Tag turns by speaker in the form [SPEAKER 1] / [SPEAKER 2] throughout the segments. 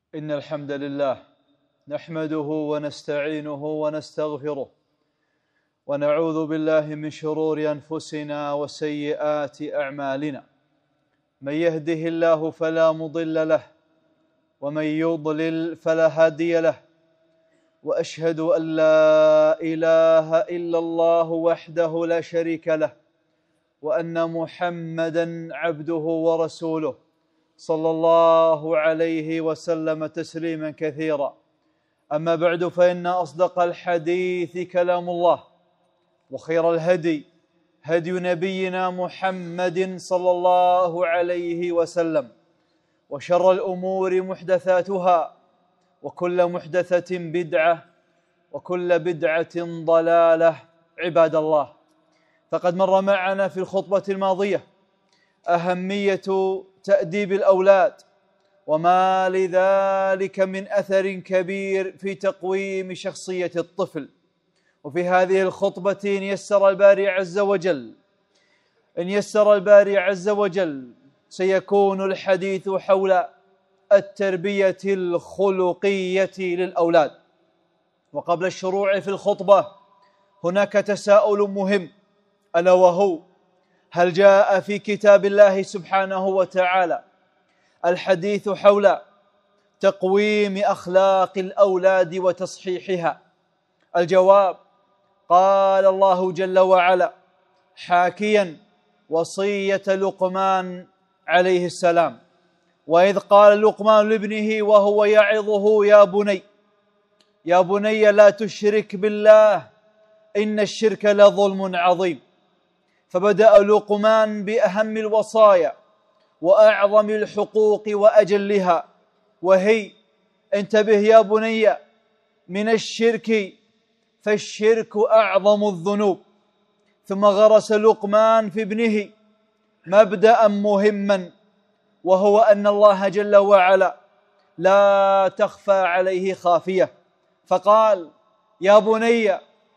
[SPEAKER 1] إن الحمد لله نحمده ونستعينه ونستغفره ونعوذ بالله من شرور أنفسنا وسيئات أعمالنا. من يهده الله فلا مضل له ومن يضلل فلا هادي له، وأشهد أن لا إله إلا الله وحده لا شريك له، وأن محمدًا عبده ورسوله صلى الله عليه وسلم تسليما كثيرا. أما بعد، فإن أصدق الحديث كلام الله، وخير الهدي هدي نبينا محمد صلى الله عليه وسلم، وشر الأمور محدثاتها، وكل محدثة بدعة، وكل بدعة ضلالة. عباد الله، فقد مر معنا في الخطبة الماضية أهمية تأديب الأولاد، وما لذلك من أثر كبير في تقويم شخصية الطفل. وفي هذه الخطبة إن يسر الباري عز وجل سيكون الحديث حول التربية الخلقية للأولاد. وقبل الشروع في الخطبة هناك تساؤل مهم، ألا وهو: هل جاء في كتاب الله سبحانه وتعالى الحديث حول تقويم أخلاق الأولاد وتصحيحها؟ الجواب: قال الله جل وعلا حاكيا وصية لقمان عليه السلام: وإذ قال لقمان لابنه وهو يعظه: يا بني لا تشرك بالله إن الشرك لظلم عظيم. فبدأ لقمان بأهم الوصايا وأعظم الحقوق وأجلها، وهي: انتبه يا بني من الشرك، فالشرك أعظم الذنوب. ثم غرس لقمان في ابنه مبدأ مهما، وهو أن الله جل وعلا لا تخفى عليه خافية، فقال: يا بني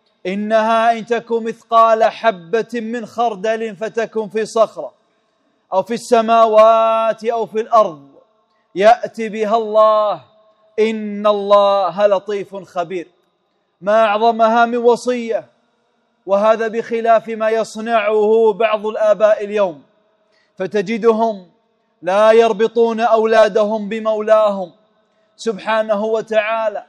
[SPEAKER 1] إنها إن تكن مثقال حبة من خردل فتكن في صخرة أو في السماوات أو في الأرض يأتي بها الله إن الله لطيف خبير. ما أعظمها من وصية، وهذا بخلاف ما يصنعه بعض الآباء اليوم، فتجدهم لا يربطون أولادهم بمولاهم سبحانه وتعالى،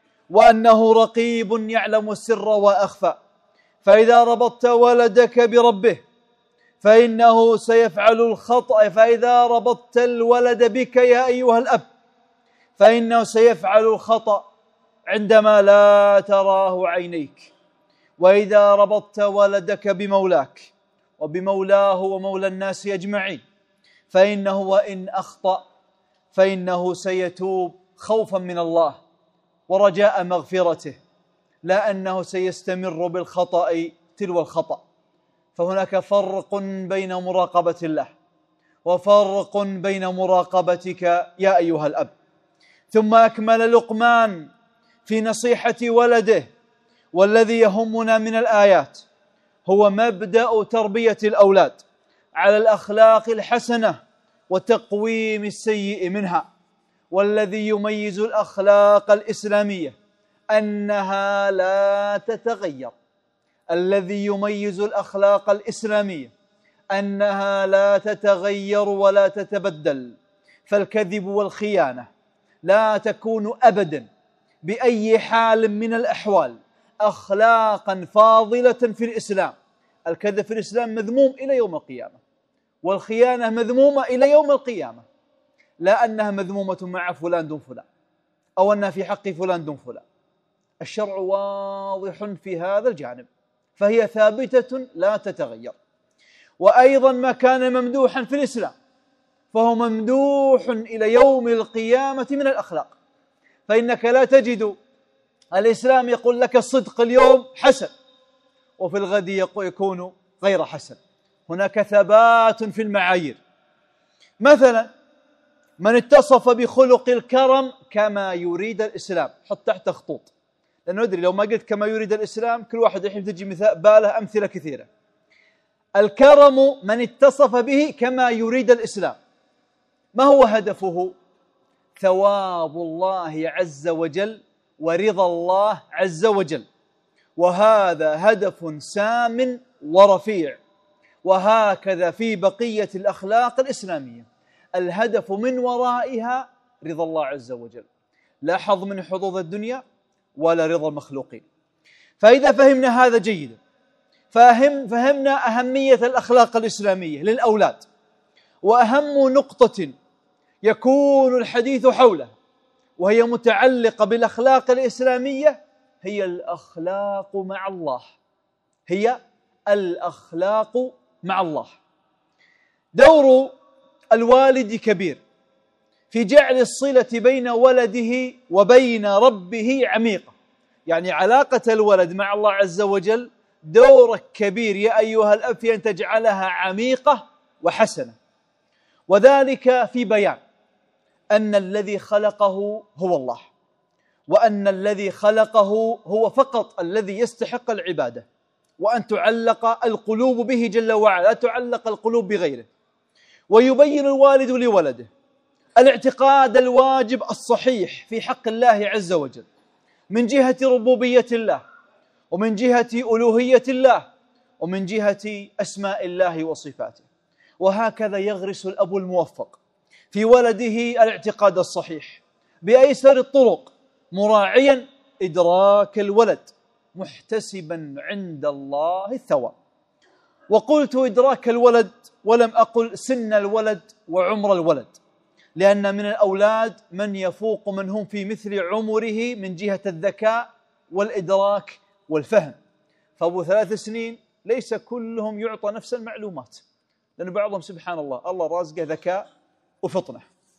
[SPEAKER 1] وأنه رقيب يعلم السر وأخفى. فإذا ربطت ولدك بربه فإنه سيفعل الخطأ، فإذا ربطت الولد بك يا أيها الأب فإنه سيفعل الخطأ عندما لا تراه عينيك. وإذا ربطت ولدك بمولاك وبمولاه ومولى الناس أجمعين فإنه وإن أخطأ فإنه سيتوب خوفا من الله ورجاء مغفرته، لا أنه سيستمر بالخطأ تلو الخطأ. فهناك فرق بين مراقبة الله وفرق بين مراقبتك يا أيها الأب. ثم أكمل لقمان في نصيحة ولده، والذي يهمنا من الآيات هو مبدأ تربية الأولاد على الأخلاق الحسنة وتقويم السيء منها. والذي يميز الأخلاق الإسلامية أنها لا تتغير، الذي يميز الأخلاق الإسلامية أنها لا تتغير ولا تتبدل. فالكذب والخيانة لا تكون أبدا بأي حال من الأحوال أخلاقا فاضلة في الإسلام. الكذب في الإسلام مذموم إلى يوم القيامة، والخيانة مذمومة إلى يوم القيامة، لا أنها مذمومة مع فلان دون فلان، أو أنها في حق فلان دون فلان. الشرع واضح في هذا الجانب، فهي ثابتة لا تتغير. وأيضا ما كان ممدوحا في الإسلام فهو ممدوح إلى يوم القيامة من الأخلاق. فإنك لا تجد الإسلام يقول لك الصدق اليوم حسن وفي الغد يكون غير حسن. هناك ثبات في المعايير. مثلا من اتصف بخلق الكرم كما يريد الإسلام، حط تحت خطوط، لأنه ندري لو ما قلت كما يريد الإسلام كل واحد يحب تجي باله أمثلة كثيرة. الكرم من اتصف به كما يريد الإسلام، ما هو هدفه؟ ثواب الله عز وجل ورضا الله عز وجل، وهذا هدف سام ورفيع. وهكذا في بقية الأخلاق الإسلامية، الهدف من ورائها رضا الله عز وجل، لا حظ من حظوظ الدنيا ولا رضا المخلوقين. فإذا فهمنا هذا جيدا، فهمنا أهمية الأخلاق الإسلامية للأولاد، وأهم نقطة يكون الحديث حولها وهي متعلقة بالأخلاق الإسلامية هي الأخلاق مع الله. هي الأخلاق مع الله. دور الوالد كبير في جعل الصلة بين ولده وبين ربه عميقة، يعني علاقة الولد مع الله عز وجل دورك كبير يا أيها الأب في أن تجعلها عميقة وحسنة، وذلك في بيان أن الذي خلقه هو الله، وأن الذي خلقه هو فقط الذي يستحق العبادة، وأن تعلق القلوب به جل وعلا، لا تعلق القلوب بغيره. ويبين الوالد لولده الاعتقاد الواجب الصحيح في حق الله عز وجل من جهة ربوبية الله، ومن جهة ألوهية الله، ومن جهة أسماء الله وصفاته. وهكذا يغرس الأب الموفق في ولده الاعتقاد الصحيح بأيسر الطرق، مراعيا إدراك الولد محتسبا عند الله الثواب. وقلت إدراك الولد ولم أقل سن الولد وعمر الولد، لأن من الأولاد من يفوق من هم في مثل عمره من جهة الذكاء والإدراك والفهم. فأبو 3 سنين ليس كلهم يعطى نفس المعلومات، لأن بعضهم سبحان الله رازقه ذكاء وفطنة.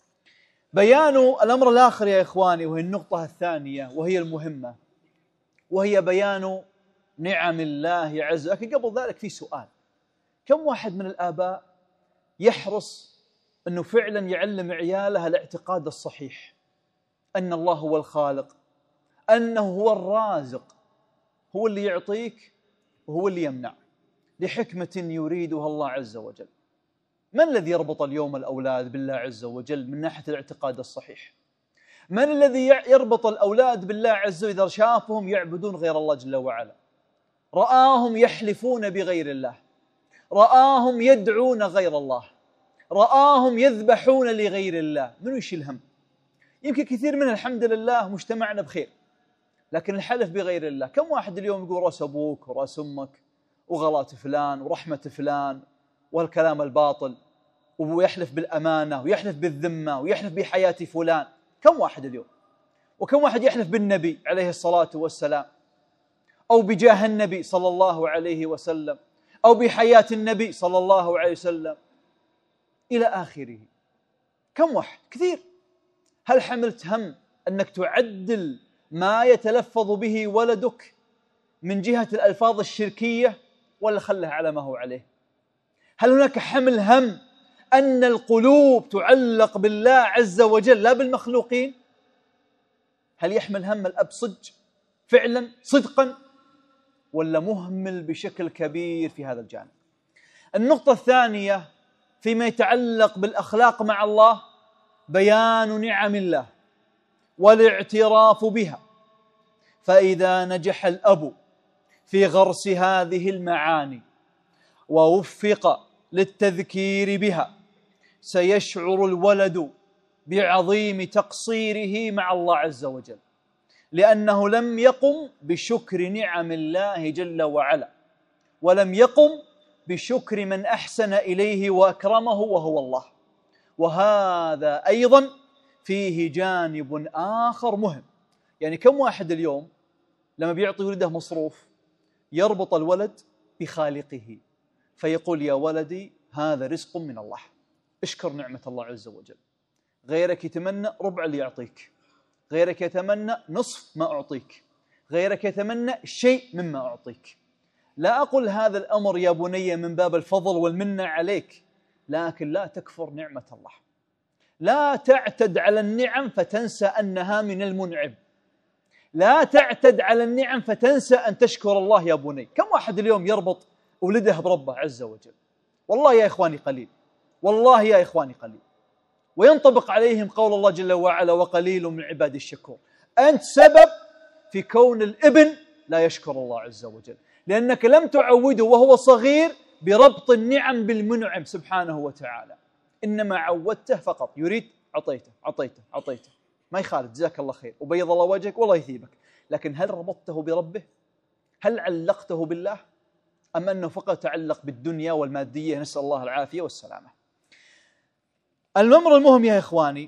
[SPEAKER 1] بيان الأمر الآخر يا إخواني، وهي النقطة الثانية وهي المهمة، وهي بيان نعم الله عز وجل. لكن قبل ذلك في سؤال: كم واحد من الآباء يحرص أنه فعلا يعلم عياله الاعتقاد الصحيح أن الله هو الخالق، أنه هو الرازق، هو اللي يعطيك وهو اللي يمنع لحكمة يريدها الله عز وجل؟ من الذي يربط اليوم الأولاد بالله عز وجل من ناحية الاعتقاد الصحيح؟ من الذي يربط الأولاد بالله عز وجل إذا شافهم يعبدون غير الله جل وعلا، رآهم يحلفون بغير الله، رآهم يدعون غير الله، رآهم يذبحون لغير الله؟ من يشيل هم؟ يمكن كثير من الحمد لله مجتمعنا بخير، لكن الحلف بغير الله، كم واحد اليوم يقول رأس أبوك ورأس أمك وغلط فلان ورحمة فلان والكلام الباطل، ويحلف بالأمانة ويحلف بالذمة ويحلف بحياة فلان؟ كم واحد اليوم؟ وكم واحد يحلف بالنبي عليه الصلاة والسلام، أو بجاه النبي صلى الله عليه وسلم، أو بحياة النبي صلى الله عليه وسلم إلى آخره؟ كم واحد؟ كثير. هل حملت هم أنك تعدل ما يتلفظ به ولدك من جهة الألفاظ الشركية، ولا خله على ما هو عليه؟ هل هناك حمل هم أن القلوب تعلق بالله عز وجل لا بالمخلوقين؟ هل يحمل هم الأب صدق فعلا صدقا، ولا مهمل بشكل كبير في هذا الجانب؟ النقطة الثانية فيما يتعلق بالأخلاق مع الله بيان نعم الله والاعتراف بها. فإذا نجح الأب في غرس هذه المعاني ووفق للتذكير بها، سيشعر الولد بعظيم تقصيره مع الله عز وجل، لأنه لم يقم بشكر نعم الله جل وعلا، ولم يقم بشكر من أحسن إليه وأكرمه وهو الله. وهذا أيضا فيه جانب آخر مهم. يعني كم واحد اليوم لما بيعطي ولده مصروف يربط الولد بخالقه، فيقول يا ولدي هذا رزق من الله، اشكر نعمة الله عز وجل. غيرك يتمنى ربع اللي يعطيك، غيرك يتمنى نصف ما أعطيك، غيرك يتمنى شيء مما أعطيك. لا أقول هذا الأمر يا بني من باب الفضل والمنة عليك، لكن لا تكفر نعمة الله، لا تعتد على النعم فتنسى أنها من المنعم، لا تعتد على النعم فتنسى أن تشكر الله يا بني. كم واحد اليوم يربط ولده بربه عز وجل؟ والله يا إخواني قليل، والله يا إخواني قليل. وينطبق عليهم قول الله جل وعلا وقليل من عبادي الشكور. أنت سبب في كون الابن لا يشكر الله عز وجل، لأنك لم تعوده وهو صغير بربط النعم بالمنعم سبحانه وتعالى، إنما عودته فقط يريد أعطيته ما يخالف، جزاك الله خير وبيض الله وجهك والله يثيبك، لكن هل ربطته بربه؟ هل علقته بالله؟ أم أنه فقط تعلق بالدنيا والمادية؟ نسأل الله العافية والسلامة. الأمر المهم يا إخواني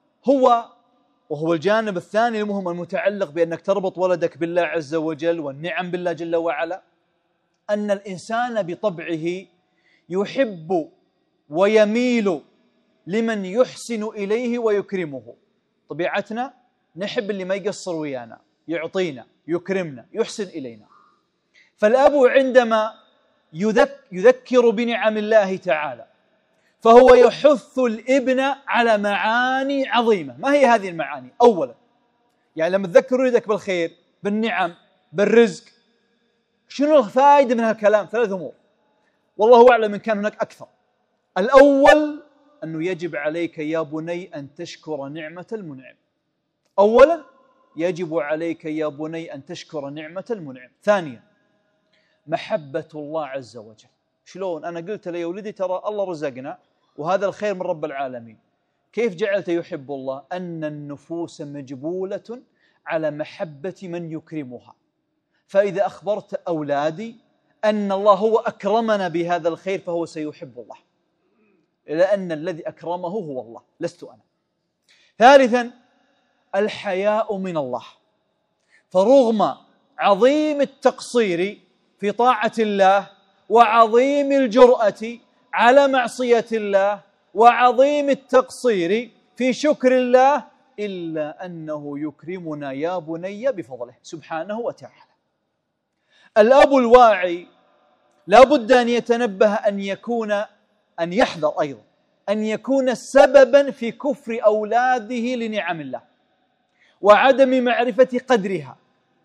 [SPEAKER 1] وهو الجانب الثاني المهم المتعلق بأنك تربط ولدك بالله عز وجل والنعم بالله جل وعلا، أن الإنسان بطبعه يحب ويميل لمن يحسن إليه ويكرمه. طبيعتنا نحب اللي ما يقصر ويانا، يعطينا، يكرمنا، يحسن إلينا. فالأب عندما يذكر بنعم الله تعالى فهو يحث الابن على معاني عظيمة. ما هي هذه المعاني؟ أولا يعني لما تذكر ولدك بالخير، بالنعم، بالرزق، شنو الفائدة من هالكلام؟ 3 أمور، والله أعلم إن كان هناك أكثر. الأول أنه يجب عليك يا بني أن تشكر نعمة المنعم. أولا يجب عليك يا بني أن تشكر نعمة المنعم. ثانيا محبة الله عز وجل. شلون؟ أنا قلت لي ولدي ترى الله رزقنا وهذا الخير من رب العالمين. كيف جعلت يحب الله؟ أن النفوس مجبولة على محبة من يكرمها. فإذا أخبرت أولادي أن الله هو أكرمنا بهذا الخير فهو سيحب الله، لأن الذي أكرمه هو الله لست أنا. ثالثا الحياء من الله. فرغم عظيم التقصير في طاعة الله وعظيم الجرأة على معصية الله وعظيم التقصير في شكر الله، إلا أنه يكرمنا يا بني بفضله سبحانه وتعالى. الأب الواعي لا بد أن يتنبه أن يحذر أيضا أن يكون سببا في كفر أولاده لنعم الله وعدم معرفة قدرها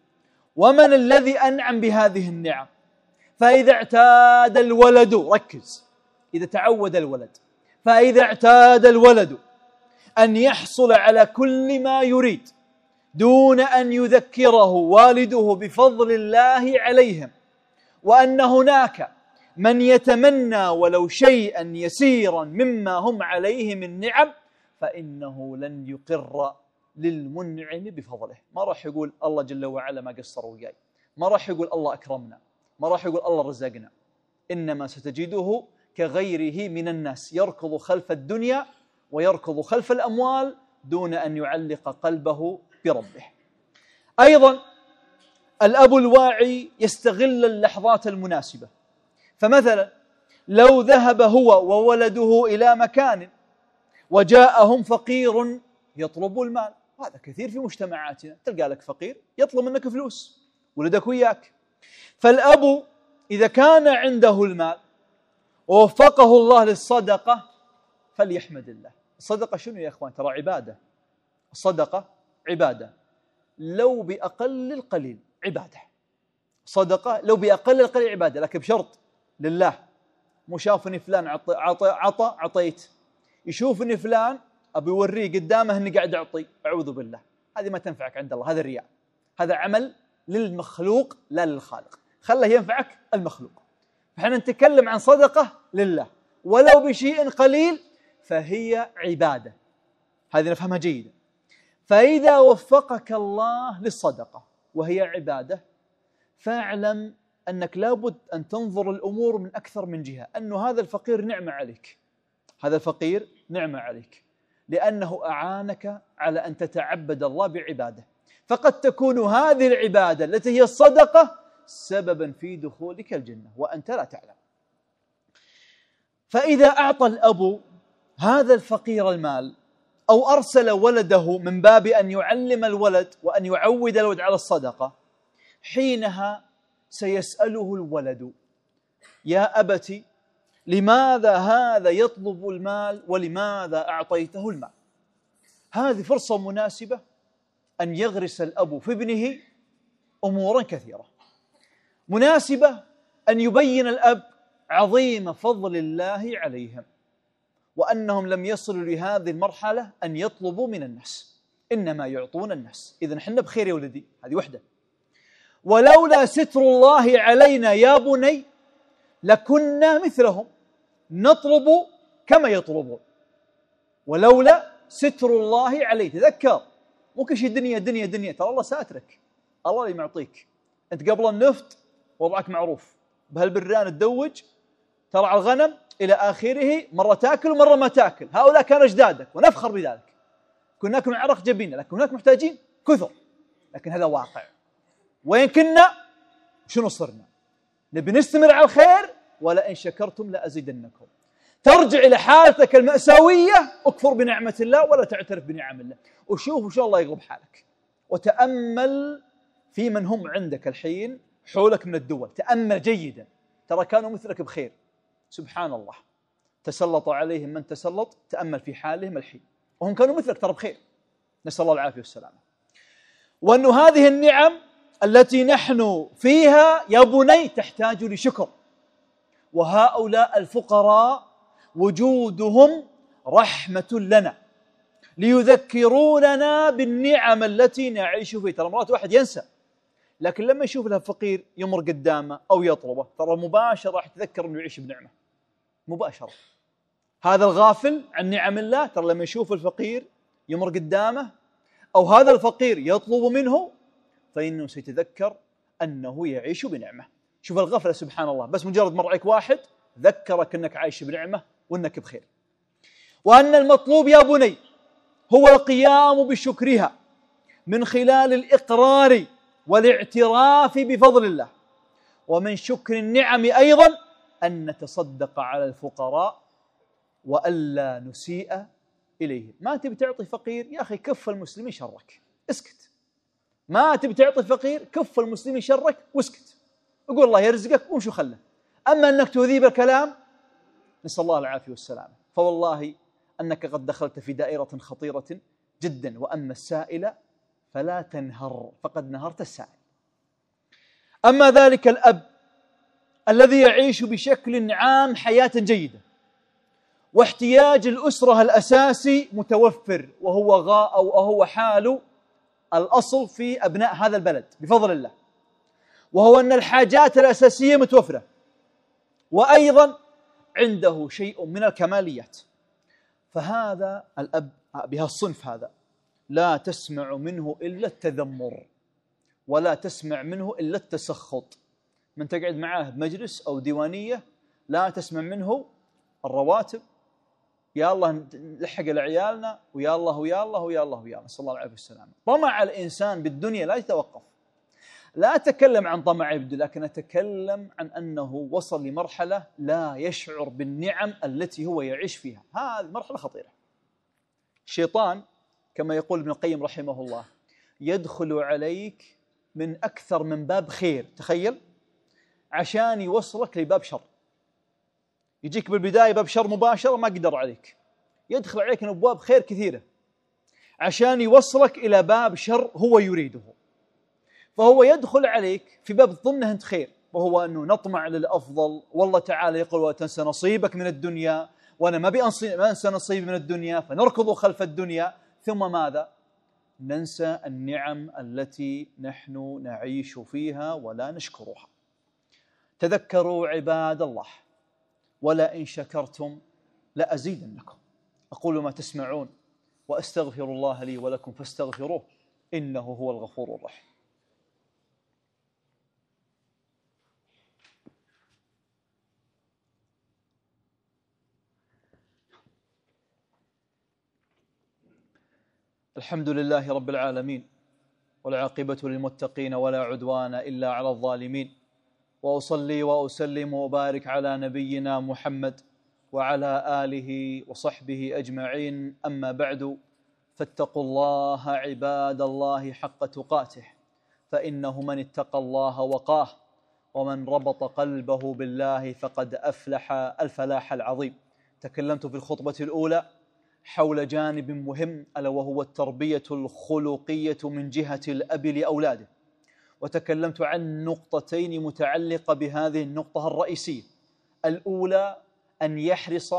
[SPEAKER 1] ومن الذي أنعم بهذه النعم. فإذا اعتاد الولد، ركز، إذا تعود الولد، فإذا اعتاد الولد أن يحصل على كل ما يريد دون أن يذكره والده بفضل الله عليهم، وأن هناك من يتمنى ولو شيئا يسيرا مما هم عليه من نعم، فإنه لن يقر للمنعم بفضله. ما راح يقول الله جل وعلا ما قصر وياي، ما راح يقول الله أكرمنا، ما راح يقول الله رزقنا، إنما ستجده كغيره من الناس يركض خلف الدنيا ويركض خلف الأموال دون أن يعلق قلبه بربه. أيضا الأب الواعي يستغل اللحظات المناسبة. فمثلا لو ذهب هو وولده إلى مكان وجاءهم فقير يطلب المال، هذا كثير في مجتمعاتنا، تلقى لك فقير يطلب منك فلوس، ولدك وياك. فالأب إذا كان عنده المال ووفقه الله للصدقة فليحمد الله. الصدقة شنو يا إخوان؟ ترى عبادة. الصدقة عبادة لو بأقل القليل عبادة. صدقة لو بأقل القليل عبادة، لكن بشرط لله. مو شافني فلان عطيت، يشوفني فلان أبي يوريه قدامه أني قاعد أعطي، أعوذ بالله، هذه ما تنفعك عند الله، هذا الرياء، هذا عمل للمخلوق لا للخالق، خله ينفعك المخلوق. فإحنا نتكلم عن صدقة لله ولو بشيء قليل فهي عبادة، هذه نفهمها جيدا. فإذا وفقك الله للصدقة وهي عبادة فاعلم أنك لابد أن تنظر الأمور من أكثر من جهة، أنه هذا الفقير نعمة عليك، هذا الفقير نعمة عليك، لأنه أعانك على أن تتعبد الله بعبادة. فقد تكون هذه العبادة التي هي الصدقة سببا في دخولك الجنة وأنت لا تعلم. فإذا أعطى الأب هذا الفقير المال أو أرسل ولده من باب أن يعلم الولد وأن يعود الولد على الصدقة، حينها سيسأله الولد: يا أبت لماذا هذا يطلب المال ولماذا أعطيته المال؟ هذه فرصة مناسبة أن يغرس الأب في ابنه أمورا كثيرة. مناسبة أن يبين الأب عظيم فضل الله عليهم وأنهم لم يصلوا لهذه المرحلة أن يطلبوا من الناس، إنما يعطون الناس. إذن حنا بخير يا ولدي، هذه وحدة. ولولا ستر الله علينا يا بني لكنا مثلهم نطلب كما يطلبون. ولولا ستر الله عليه، تذكر مو كل شيء دنيا دنيا دنيا، ترى الله ساترك، الله اللي معطيك. أنت قبل النفط وضعك معروف، بهالبران تدوج، ترعى الغنم إلى آخره، مرة تأكل ومرة ما تأكل. هؤلاء كانوا أجدادك ونفخر بذلك، كنا ناكل من عرق جبيننا، لكن هناك محتاجين كثر، لكن هذا واقع. وين كنا؟ شنو صرنا؟ نبي نستمر على الخير، ولئن شكرتم لأزيدنكم. ترجع إلى حالتك المأساوية، اكفر بنعمة الله ولا تعترف بنعم الله، وشوف إن شاء الله يغلب حالك. وتأمل في من هم عندك الحين حولك من الدول، تأمل جيدا، ترى كانوا مثلك بخير. سبحان الله، تسلط عليهم من تسلط، تأمل في حالهم الحين وهم كانوا مثلك ترى بخير، نسأل الله العافية والسلامة. وأن هذه النعم التي نحن فيها يا بني تحتاج لشكر. وهؤلاء الفقراء وجودهم رحمة لنا، ليذكروننا بالنعم التي نعيش فيها. ترى مرات واحد ينسى، لكن لما يشوف له فقير يمر قدامه أو يطلبه، ترى مباشرة راح يتذكر أنه يعيش بنعمة مباشرة. هذا الغافل عن نعم الله، ترى لما يشوف الفقير يمر قدامه أو هذا الفقير يطلب منه، فإنه سيتذكر أنه يعيش بنعمة. شوف الغفلة سبحان الله، بس مجرد مر عليك واحد ذكرك أنك عايش بنعمة وأنك بخير. وأن المطلوب يا بني هو القيام بشكرها من خلال الإقرار والاعتراف بفضل الله. ومن شكر النعم أيضا أن نتصدق على الفقراء وألا نسيء إليهم. ما تبي تعطي فقير يا أخي، كف المسلمين شرك، اسكت. ما تبي تعطي فقير، كف المسلمين شرك واسكت، وقول الله يرزقك وامشي خله. أما أنك تؤذي بالكلام، نسأل الله العافية والسلامة، فوالله أنك قد دخلت في دائرة خطيرة جدا. وأما السائل فلا تنهر، فقد نهرت السائل. أما ذلك الأب الذي يعيش بشكل عام حياة جيدة واحتياج الأسرة الأساسي متوفر، وهو حال الأصل في أبناء هذا البلد بفضل الله، وهو أن الحاجات الأساسية متوفرة، وأيضا عنده شيء من الكماليات. فهذا الأب بهالصنف هذا لا تسمع منه إلا التذمر، ولا تسمع منه إلا التسخط. من تقعد معاه بمجلس أو ديوانية لا تسمع منه الرواتب، يا الله نلحق لعيالنا، ويا الله ويا الله ويا الله ويا الله، صلى الله عليه وسلم. طمع الإنسان بالدنيا لا يتوقف. لا أتكلم عن طمع بالدنيا، لكن أتكلم عن أنه وصل لمرحلة لا يشعر بالنعم التي هو يعيش فيها. هذه مرحلة خطيرة. الشيطان كما يقول ابن القيم رحمه الله يدخل عليك من أكثر من باب خير، تخيل، عشان يوصلك لباب شر. يجيك بالبداية باب شر مباشرة ما قدر عليك، يدخل عليك من أبواب خير كثيرة عشان يوصلك إلى باب شر هو يريده. فهو يدخل عليك في باب ظنه أنت خير، وهو أنه نطمع للأفضل. والله تعالى يقول ولا تنسى نصيبك من الدنيا، وأنا ما أنسى نصيب من الدنيا، فنركض خلف الدنيا. ثم ماذا؟ ننسى النعم التي نحن نعيش فيها ولا نشكرها. تذكروا عباد الله ولئن شكرتم لأزيدنكم. أقول ما تسمعون وأستغفر الله لي ولكم فاستغفروه إنه هو الغفور الرحيم. الحمد لله رب العالمين، والعاقبة للمتقين ولا عدوان إلا على الظالمين، وأصلي وأسلم وأبارك على نبينا محمد وعلى آله وصحبه أجمعين. أما بعد، فاتقوا الله عباد الله حق تقاته، فإنه من اتقى الله وقاه، ومن ربط قلبه بالله فقد أفلح الفلاح العظيم. تكلمت في الخطبة الأولى حول جانب مهم، ألا وهو التربية الخلقية من جهة الأب لأولاده، وتكلمت عن نقطتين متعلقة بهذه النقطة الرئيسية. الأولى أن يحرص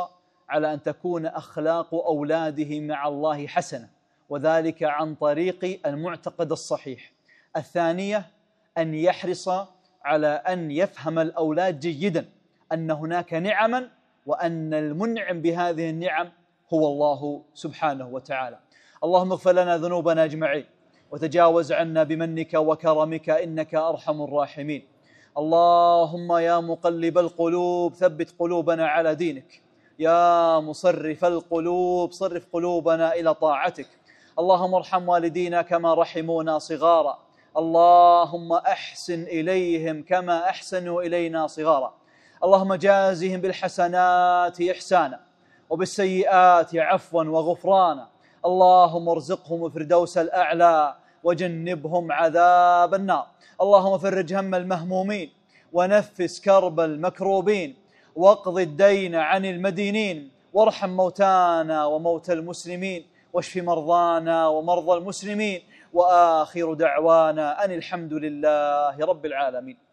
[SPEAKER 1] على أن تكون أخلاق أولاده مع الله حسنة، وذلك عن طريق المعتقد الصحيح. الثانية أن يحرص على أن يفهم الأولاد جيدا أن هناك نعما، وأن المنعم بهذه النعم هو الله سبحانه وتعالى. اللهم اغفر لنا ذنوبنا أجمعين، وتجاوز عنا بمنك وكرمك إنك أرحم الراحمين. اللهم يا مقلب القلوب ثبت قلوبنا على دينك، يا مصرف القلوب صرف قلوبنا إلى طاعتك. اللهم ارحم والدينا كما رحمونا صغارا، اللهم أحسن إليهم كما أحسنوا إلينا صغارا. اللهم جازهم بالحسنات إحسانا وبالسيئات عفوا وغفرانا. اللهم ارزقهم الفردوس الأعلى وجنبهم عذاب النار. اللهم فرج هم المهمومين ونفس كرب المكروبين واقض الدين عن المدينين، وارحم موتانا وموتى المسلمين، واشف مرضانا ومرضى المسلمين، وآخر دعوانا أن الحمد لله رب العالمين.